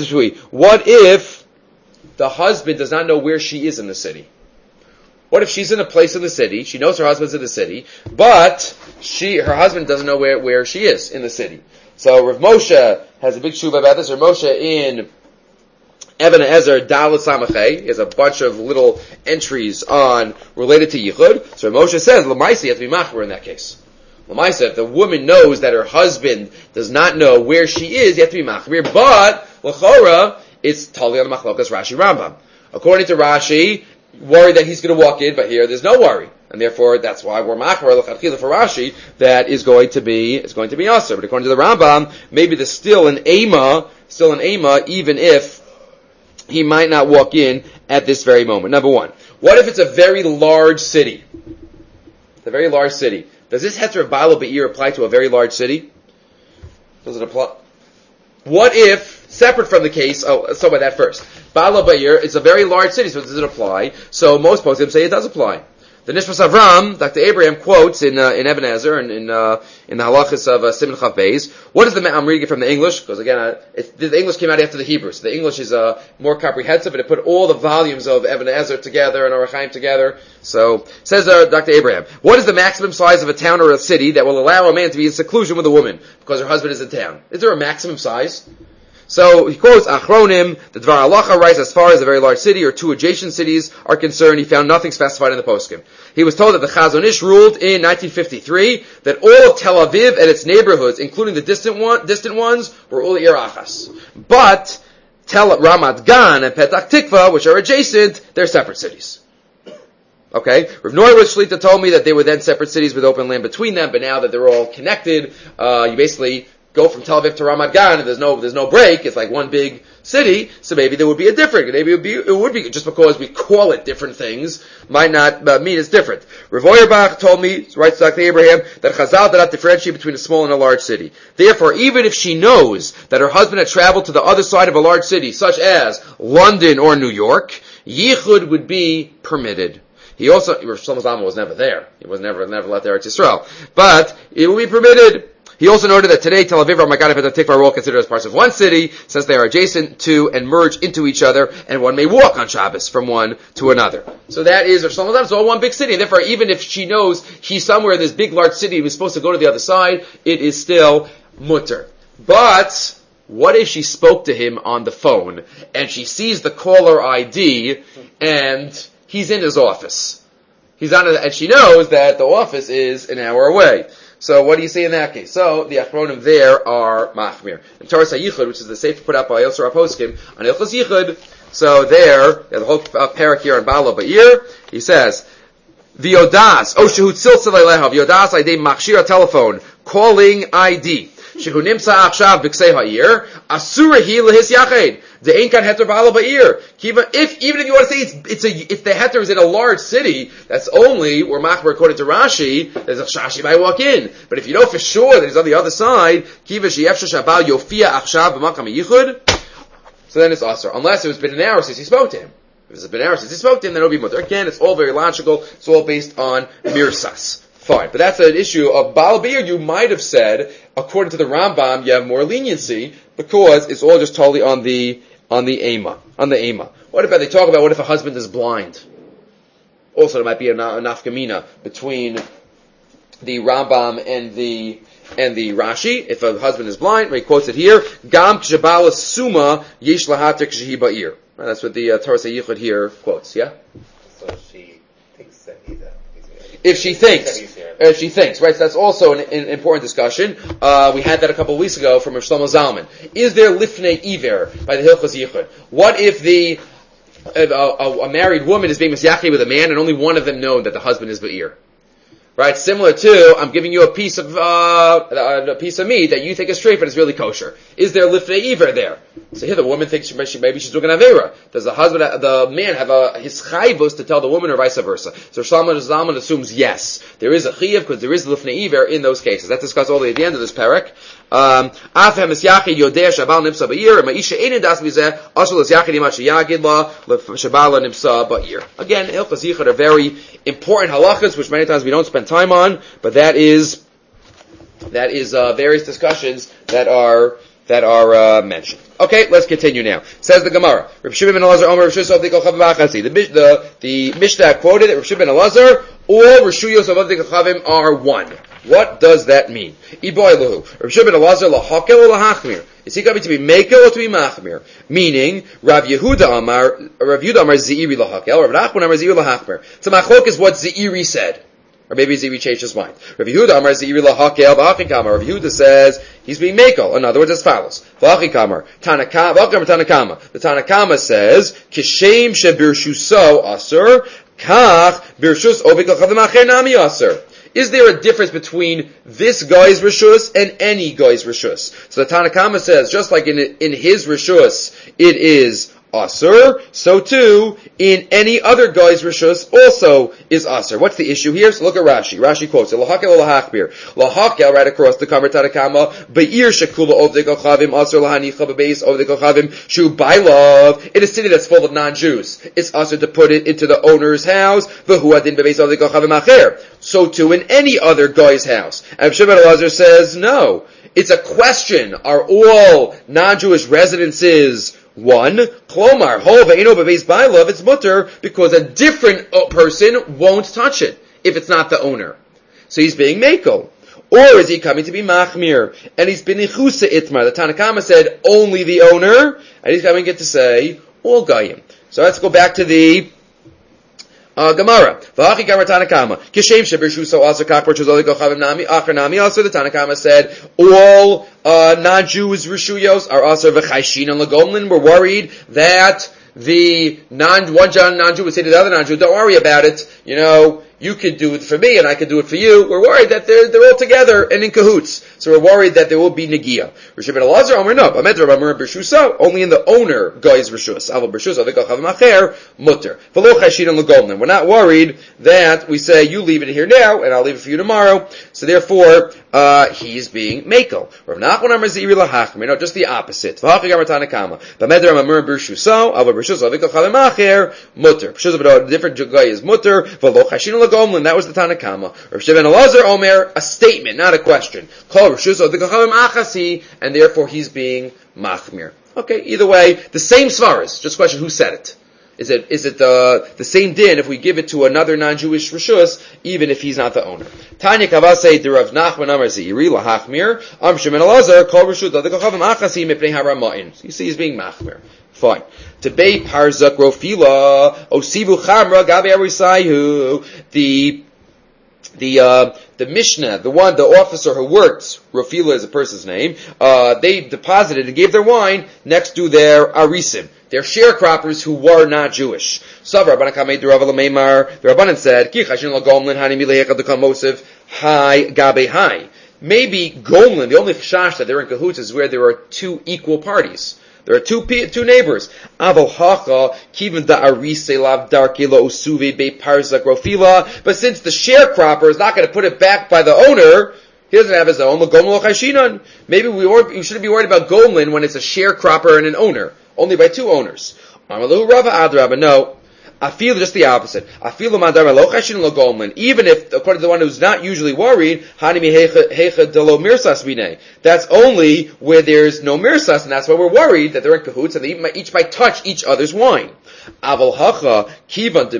if the husband does not know where she is in the city? What if she's in a place in the city, she knows her husband's in the city, but her husband doesn't know where she is in the city? So Rav Moshe has a big shuva about this. Rav Moshe in Even Ezer Dalet Samachay has a bunch of little entries related to Yichud. So Rav Moshe says, L'maisa, you have to be machmer in that case. L'maisa, if the woman knows that her husband does not know where she is, you have to be machmer. But, L'chora, it's totally on the machlokas Rashi Rambam. According to Rashi, worried that he's going to walk in, but here there's no worry. And therefore, that's why we're machmer l'chadchila for Rashi, that is going to be aser. But according to the Rambam, maybe there's still an ema, even if he might not walk in at this very moment. Number one. What if it's a very large city? It's a very large city. Does this heter of Baal Be'ir apply to a very large city? Does it apply? What if, separate from the case, let's talk about that first. Baal Be'ir is a very large city, so does it apply? So most poskim say it does apply. The Nishmas Avram, Dr. Abraham quotes in Even Ezer and in the halachas of Siman Chav Beis. What is I'm reading it from the English, because again, the English came out after the Hebrew, so the English is more comprehensive, and it put all the volumes of Even Ezer together and Orach Chaim together. So, says Dr. Abraham, what is the maximum size of a town or a city that will allow a man to be in seclusion with a woman, because her husband is in town? Is there a maximum size? So he quotes Achronim, the Dvar Halacha writes, as far as a very large city or two adjacent cities are concerned, he found nothing specified in the poskim. He was told that the Chazon Ish ruled in 1953 that all of Tel Aviv and its neighborhoods, including the distant ones, were Uli Irachas. But Ramat Gan and Petach Tikva, which are adjacent, they're separate cities. Okay? Rav Norwich Shlita told me that they were then separate cities with open land between them, but now that they're all connected, you basically go from Tel Aviv to Ramat Gan, and there's no break. It's like one big city. So maybe there would be maybe it would be just because we call it different things might not mean it's different. Rav Auerbach told me, writes Dr. Abraham, that Chazal did not differentiate between a small and a large city. Therefore, even if she knows that her husband had traveled to the other side of a large city, such as London or New York, Yichud would be permitted. He also, Shlomo Zalman was never there. He was never left Eretz Yisrael. But it will be permitted. He also noted that today Tel Aviv, Ramat Gan, and Petah Tikva are all considered as parts of one city, since they are adjacent to and merge into each other, and one may walk on Shabbos from one to another. So that is, Shlomo Zalman, it's all one big city, and therefore even if she knows he's somewhere in this big large city, he was supposed to go to the other side, it is still mutter. But what if she spoke to him on the phone, and she sees the caller ID, and he's in his office? And she knows that the office is an hour away. So what do you say in that case? So the Achronim there are Machmir. In Torah Yichud, which is the sefer put out by Yosef Raposkim on Ilchos Yichud, so there, the whole parak here on Baal Ba'ir, he says, V'yodas, Shehu tziltzil eleha, V'yodas ID machshir telephone, calling ID. Shehu nimsa achshav b'ksei ha'ir, asura hi lehis yached. The ain't kan heter Baal Ba'ir. Even if you want to say if the heter is in a large city, that's only where machmer according to Rashi, there's a shashi might walk in. But if you know for sure that he's on the other side, kiva sheyefsha shabal yofia achshav b'makam yichud, so then it's aser. Unless it was been an hour since he spoke to him. If it's been hours since he spoke to him, then it'll be mutter. Again, it's all very logical. It's all based on mirsas. Fine. But that's an issue of Baal Be'er. You might have said, according to the Rambam, you have more leniency because it's all just totally on the ema. What about they talk about what if a husband is blind? Also, there might be a nafkamina between the Rambam and the Rashi. If a husband is blind, he quotes it here. Gam kshabala suma yesh lahater kshehi ba'ir. That's what the Torah Yichud here quotes. Yeah. So she thinks that he's If she thinks, right? So that's also an important discussion. We had that a couple of weeks ago from Shlomo Zalman. Is there lifnei iver by the Hilchos Yichud? What if a married woman is being misyachi with a man and only one of them know that the husband is ba'ir? Right? Similar to, I'm giving you a piece of meat that you think is straight, but it's really kosher. Is there lifnei iver there? So here the woman thinks maybe she's doing an avera. Does the man have his chayvus to tell the woman or vice versa? So Shlomo Zalman assumes yes. There is a chiyav because there is lifnei iver in those cases. That's discussed all the way at the end of this parak. Again, Hilchos Yichud are very important halachas, which many times we don't spend time on, but that is various discussions that are mentioned. Okay, let's continue now. Says the Gemara. The Mishnah quoted that Rav Shimon ben Elazar, all Rishuyos of Avdei Kachavim are one. What does that mean? Rav Shimon ben Elazar lahakel or lahachmir? Is he coming to be mekel or to be machmir? Meaning, Rav Yehuda Amar Zeiri lahakel, Rav Nachman Amar Zeiri lahachmir. So machlok is what Zeiri said. Or maybe Zeiri changed his mind. Rav Yehuda Amar Zeiri lahakel v'achikama. Rav Yehuda says he's being mekel. In other words, as follows: v'achikama Tanakama. The Tanakama says kishem shebirchuso aser kach birchus ovik lachavim acher nami aser. Is there a difference between this guy's rishus and any guy's rishus? So the Tanakama says, just like in his rishus, it is asur, so too, in any other guy's rishus, also is asur. What's the issue here? So look at Rashi. Rashi quotes, Lahakel lahachbir. Lahakel, right across the Kamer Tanakama, Be'ir shekula ovdei kochavim, asur lahanicha bebeis ovdei kochavim, shu bailav. In a city that's full of non-Jews, it's asur to put it into the owner's house, v'hu adin bebeis ovdei kochavim acher. So too in any other guy's house. And Shimon ben Elazar says, no. It's a question. Are all non-Jewish residences one? Klomar, hova eno bebeis bailav, it's mutter, because a different person won't touch it, if it's not the owner. So he's being mekel. Or is he coming to be machmir? And he's been ichusa itmar. The Tanakama said, only the owner, and he's coming to say, all gayim. So let's go back to the Gemara. V'hachi Gemara Tanakama. Kishem shebirshuso also kakbar chuzoli kochavim nami acher nami. Also the Tanakama said all non-Jews rishuyos are also v'chayshin and legomlin. We're worried that the one non-Jew would say to the other non-Jew, don't worry about it. You know, you could do it for me and I could do it for you. We're worried that they're all together and in cahoots. So we're worried that there will be negia. Rav Shimon ben Elazar, Omer no. Only in the owner guy's rishus. Aval b'rshus avik al chavim acher mutter. V'lo chayshin and legomlin. We're not worried that we say you leave it here now and I'll leave it for you tomorrow. So therefore, he's being mekel. Rav Nachman Amar Zeiri lahachmir. No, just the opposite. V'hachi Gemara Tanakama. B'meder Amar b'rshus aval b'rshus avik al chavim acher mutter. B'rshus of a different guy is mutter. V'lo chayshin and legomlin. That was the Tanakama. Rav Shimon ben Elazar, Omer, a statement, not a question. And therefore he's being machmir. Okay, either way, the same svaras. Just question who said it. Is it the same din if we give it to another non-Jewish rishus, even if he's not the owner? Tanya Kavase de Rav Nachman Amar Zeiri lahachmir. Am Shimon Elazar kol rishus adikachavim achasi mipnei haramayin. You see, he's being machmir. Fine. Tebei parzak rofila osivu chamra gabe arisaihu. The Mishnah, the officer who worked, Rofila is a person's name, they deposited and gave their wine next to their arisim, their sharecroppers who were not Jewish. So the Rabbanan said, maybe Gomlin, the only chash that they're in cahoots is where there are two equal parties. There are two neighbors. But since the sharecropper is not going to put it back by the owner, he doesn't have his own. Maybe we shouldn't be worried about Gomlin when it's a sharecropper and an owner. Only by two owners. No. I feel just the opposite. I feel even if, according to the one who's not usually worried, that's only where there's no mirsas, and that's why we're worried that they're in cahoots and they each might touch each other's wine. But here's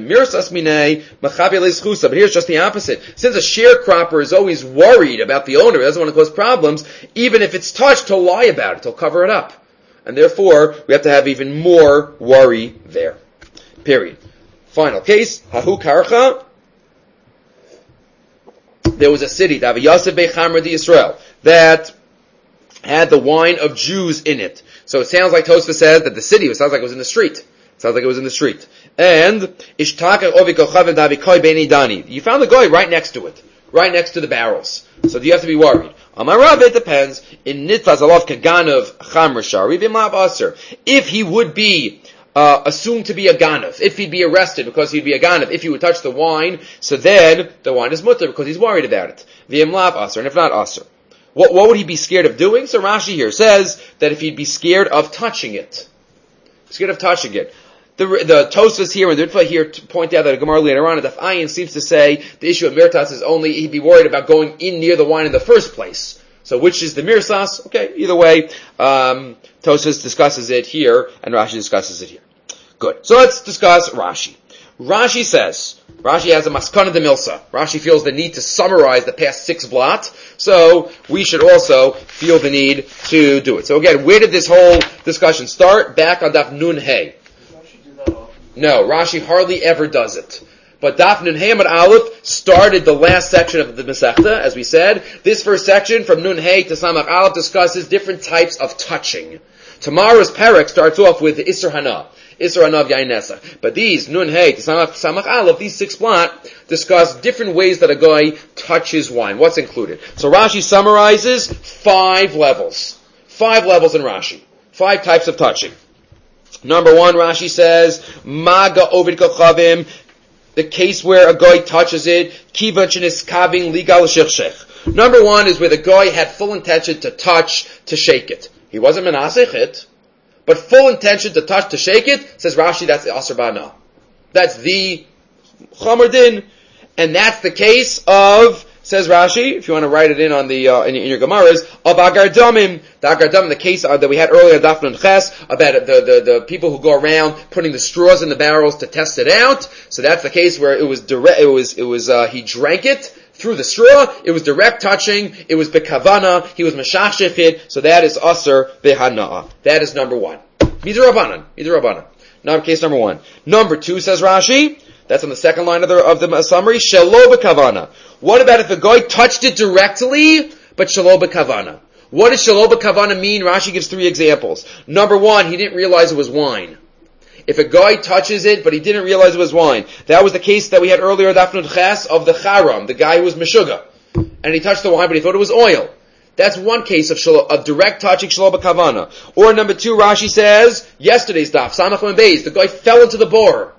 just the opposite. Since a sharecropper is always worried about the owner, he doesn't want to cause problems, even if it's touched, he'll lie about it, he'll cover it up. And therefore, we have to have even more worry there. Period. Final case, Hahu Karcha. There was a city, Israel, that had the wine of Jews in it. So it sounds like Tosfos says that the city, it sounds like it was in the street. And you found the guy right next to it, right next to the barrels. So do you have to be worried? Amarav, it depends. In Nitzaz Alav Kaganav Chamr Shari Bimlav Aser. If he would be assumed to be a ganav, if he'd be arrested because he'd be a ganav, if he would touch the wine, so then the wine is mutter because he's worried about it. V'imlav Aser, and if not Aser. What would he be scared of doing? So Rashi here says that if he'd be scared of touching it. The Tosfos here and the Ritva here point out that a Gemara later on, Daf Ayin seems to say the issue of mirtas is only he'd be worried about going in near the wine in the first place. So which is the mirsas? Okay, either way, Tosfos discusses it here and Rashi discusses it here. Good. So let's discuss Rashi. Rashi has a maskana de milsa. Rashi feels the need to summarize the past 6 blot, so we should also feel the need to do it. So again, where did this whole discussion start? Back on Daf Nun Hey. No, Rashi hardly ever does it. But Daf Nun Hey Amud Aleph started the last section of the Masechta, as we said. This first section, from Nun Hey to Samach Aleph, discusses different types of touching. Tomorrow's parak starts off with the Isser Hana. Isser Hana of Yain Nesach. But these, Nun Hey to Samach Aleph, these 6 blot, discuss different ways that a guy touches wine. What's included? So Rashi summarizes 5 levels. 5 levels in Rashi. 5 types of touching. Number 1, Rashi says, Maga Ovid Kochavim, the case where a guy touches it, Kivan Sheniskaving Ligal Shechshech. Number 1 is where the guy had full intention to touch, to shake it. He wasn't menasech it, but full intention to touch, to shake it, says Rashi, that's the Asr Ba'ana. That's the Chomer Din. And that's the case of, says Rashi, if you want to write it in on the in your Gemaras, of Agar Damim. The Agar Damim, the case that we had earlier, Daf Nun Ches, about the people who go around putting the straws in the barrels to test it out. So that's the case where it was he drank it through the straw. It was direct touching. It was bekavana. He was meshachshef it. So that is aser behana'a. That is number 1. Midrabanan. Now case number 1. Number 2, says Rashi. That's on the second line of the summary. Shelo bekavana. What about if the guy touched it directly, but shelo bekavana? What does shelo bekavana mean? Rashi gives 3 examples. Number 1, he didn't realize it was wine. If a guy touches it, but he didn't realize it was wine. That was the case that we had earlier, Daf Nun Ches, of the Charam, the guy who was Meshuggah. And he touched the wine, but he thought it was oil. That's one case of direct touching shelo bekavana. Or number 2, Rashi says, yesterday's Daf, Samach and Beis, the guy fell into the bore.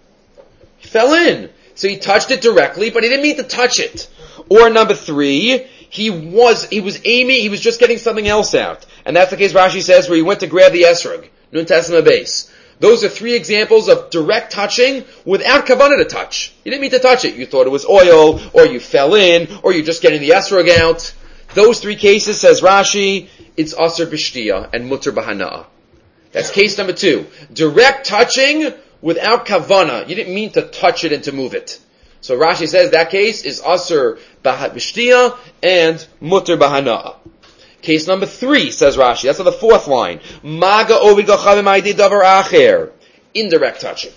He fell in. So he touched it directly, but he didn't mean to touch it. Or number 3, he was aiming, he was just getting something else out. And that's the case Rashi says where he went to grab the esrog. Nun Tesma Beis. Those are 3 examples of direct touching without kavanah to touch. You didn't mean to touch it. You thought it was oil, or you fell in, or you're just getting the esrog out. Those 3 cases, says Rashi, it's aser b'shtiya and mutter b'hana'a. That's case number 2. Direct touching without kavanah. You didn't mean to touch it and to move it. So Rashi says that case is aser b'shtiya and mutter b'hana'a. Case number 3, says Rashi, that's on the 4th line. Maga ovid gachavim aidi davar acher. Indirect touching.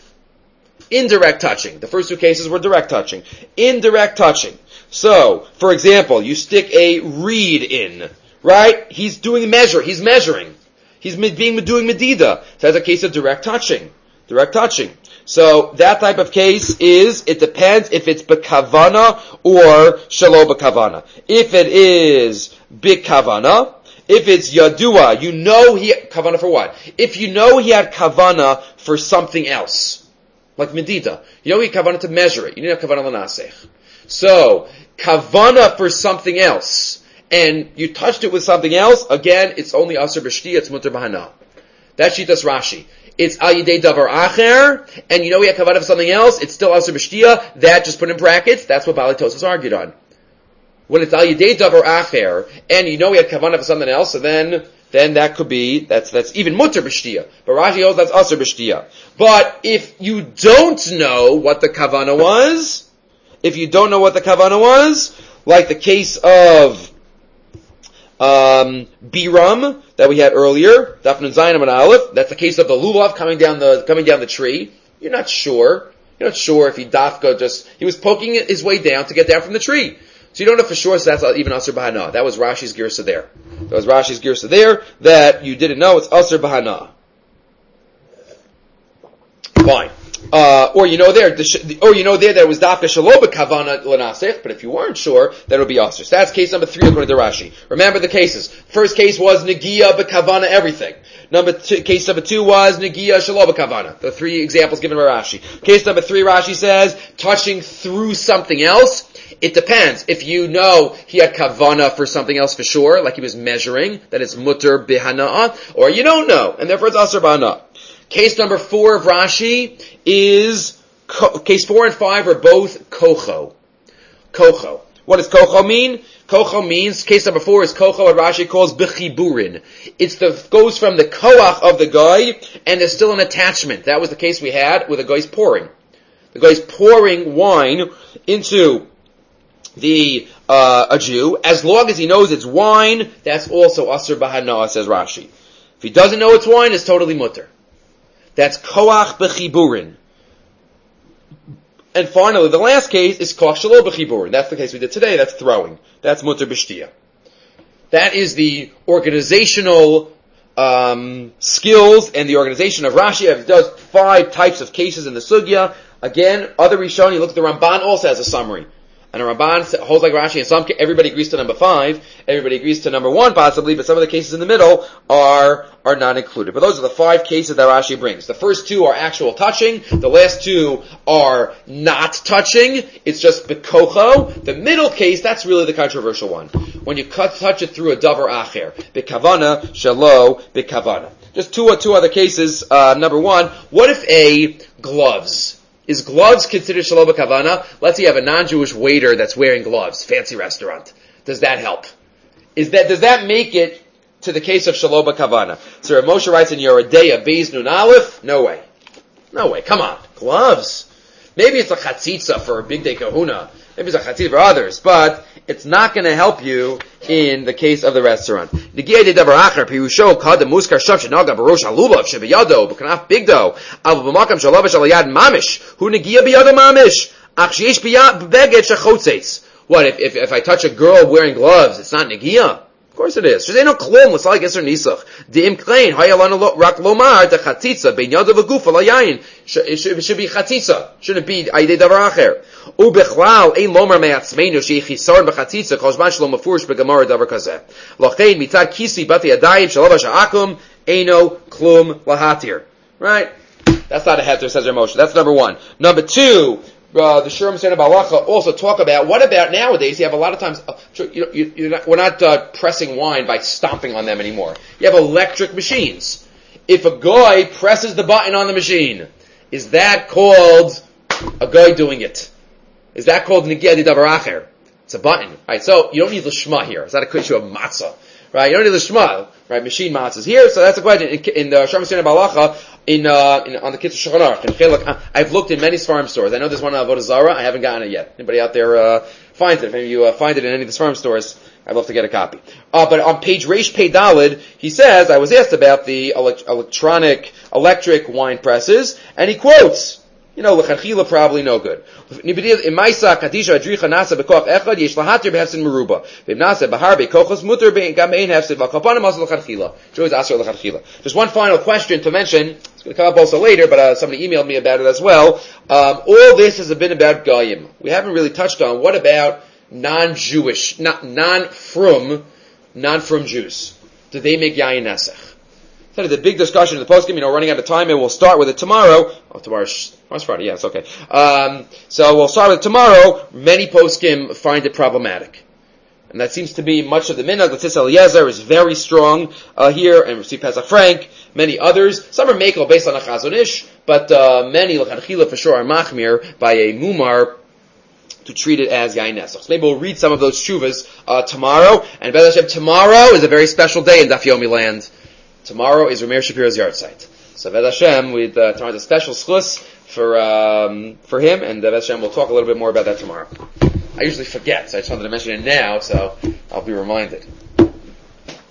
The first 2 cases were direct touching. Indirect touching. So, for example, you stick a reed in, right? He's measuring. He's doing medida. So that's a case of direct touching. So that type of case it depends if it's bekavana or shelo bekavana. If it is bekavana, if it's yadua, kavana for what? If you know he had kavana for something else, like medida, he had kavana to measure it. You didn't have kavana l'nasech. So, kavana for something else, and you touched it with something else, again, it's only aser b'shti, it's mutter b'hana. That's Shitas Rashi. it's al yidei davar acher, and you know we had kavanah for something else, it's still asur b'shtia, that just put in brackets, that's what Baalei Tosfos argued on. When it's al yidei davar acher, and you know we had kavanah for something else, so then that could be, that's even mutter b'shtia. But Rashi holds that's asur b'shtia. But if you don't know what the kavanah was, like the case of Biram that we had earlier, Daf Nun Zayin Amud Aleph, that's the case of the lulav coming down the tree. You're not sure if he was poking his way down to get down from the tree. So you don't know for sure, so that's even Asur B'Hana. That was Rashi's Girsa there. That you didn't know, it's Asur B'Hana. Fine. Or you know there that it was Dafka Shalo B'Kavana L'Nasech, but if you weren't sure, that would be Asur. So that's case number 3 according to Rashi. Remember the cases. First case was Negiya B'Kavana everything. Case number 2 was Negiya Shalo B'Kavana. The 3 examples given by Rashi. Case number 3, Rashi says, touching through something else. It depends. If you know he had kavana for something else for sure, like he was measuring, that it's mutter b'hana'ah, or you don't know, and therefore it's asur b'hana'ah. Case number 4 of Rashi is, case 4 and 5 are both kocho. Kocho. What does kocho mean? Kocho means, case number 4 is kocho, what Rashi calls b'chiburin. Goes from the koach of the guy, and there's still an attachment. That was the case we had with the guy's pouring. The guy's pouring wine into a Jew, as long as he knows it's wine, that's also asur b'hana'ah, says Rashi. If he doesn't know it's wine, it's totally mutter. That's koach b'chiburin. And finally, the last case is koach shelo b'chiburin. That's the case we did today, that's throwing. That's mutter b'shtia. That is the organizational skills and the organization of Rashi. It does 5 types of cases in the sugya. Again, other Rishon, you look at the Ramban also has a summary. And the Ramban holds like Rashi, and everybody agrees to number 5, everybody agrees to number 1 possibly, but some of the cases in the middle are not included. But those are the 5 cases that Rashi brings. The first 2 are actual touching, the last 2 are not touching, it's just bekocho. The middle case, that's really the controversial one. When you touch it through a davar acher, bekavana, shalo, bekavana. Just two other cases. Number 1, what if gloves? Is gloves considered shelo b'kavana? Let's say you have a non-Jewish waiter that's wearing gloves, fancy restaurant. Does that help? Does that make it to the case of shelo b'kavana? So Rav Moshe writes in Yoredeya, Beis Nun Aleph, no way. Come on. Gloves. Maybe it's a chatzitza for a big day kahuna. Maybe it's a chatzitza for others, but it's not going to help you in the case of the restaurant. Negiya de davar acher pirusho kadem muskar shav shenaga barosh alulav shebiyado b'kanaf bigdo av b'makam shalav shal yad mamish hu negiya biyado mamish ach sheyesh beged shechotzes. What if I touch a girl wearing gloves? It's not negiya. Of course it is. She's no klum. It's like Yisr Nisach. De'im klein hayalanu rak lomar the chatzitza ben yadav v'gufa layayin. It should be chatzitza. Shouldn't be ayidei davar acher. Ubechlal ein lomar me'atzmeinu she'chisaron b'chatzitza kol zman shelo mafurish b'gemara davar kazeh. Lochein mitzad kisi bati yadayim shalava sha'akum eino klum lahatir. Right? That's not a heter, says Rav Moshe. That's number 1. Number 2. The Shurim Sena Balacha also talk about, what about nowadays, you have a lot of times, we're not pressing wine by stomping on them anymore. You have electric machines. If a guy presses the button on the machine, is that called a guy doing it? Is that called Negiya de davar acher? It's a button. Right, so you don't need l'shma here. It's not a issue of matzah. Right, you don't need l'shma. Right, machine matzahs here, so that's a question. In the Shurim Sena Balacha, on the Kitzur Shulchan Aruch, I've looked in many farm stores. I know there's one in Avodah Zarah. I haven't gotten it yet. Anybody out there finds it? If any of you find it in any of the farm stores, I'd love to get a copy. But on page Reish Pei Daled, he says, I was asked about the electric wine presses, and he quotes, l'chachila probably no good. In Maisa Kadisha Adricha Nasa Bekoch Echad Yesh Lahatir Behefsin Meruba. Vim Nasa Bahar Bekochos Mutter Gamein Hefsin Valkapanim Masal L'chachila. Joey's Asher L'chachila. Just one final question to mention. It's going to come up also later, but somebody emailed me about it as well. All this has been about Goyim. We haven't really touched on what about non-Jewish, non-from Jews. Do they make Yayin Nesach? So the big discussion in the poskim, running out of time, and we'll start with it tomorrow. Tomorrow's Friday, yeah, it's okay. So we'll start with it tomorrow. Many poskim find it problematic. And that seems to be much of the minhag. Latis Eliezer is very strong here, and Rav Pesach Frank, many others. Some are makel based on a Chazon Ish, but many, l'chadchila for sure, are machmir by a mumar to treat it as Yain Nesach. So maybe we'll read some of those shuvas tomorrow. And Be'ez Hashem, tomorrow is a very special day in Daf Yomi land. Tomorrow is Rameir Shapiro's yard site. So Be'ez Hashem, tomorrow's a special schus for him, and Be'ez Hashem, we'll talk a little bit more about that tomorrow. I usually forget, so I just wanted to mention it now, so I'll be reminded.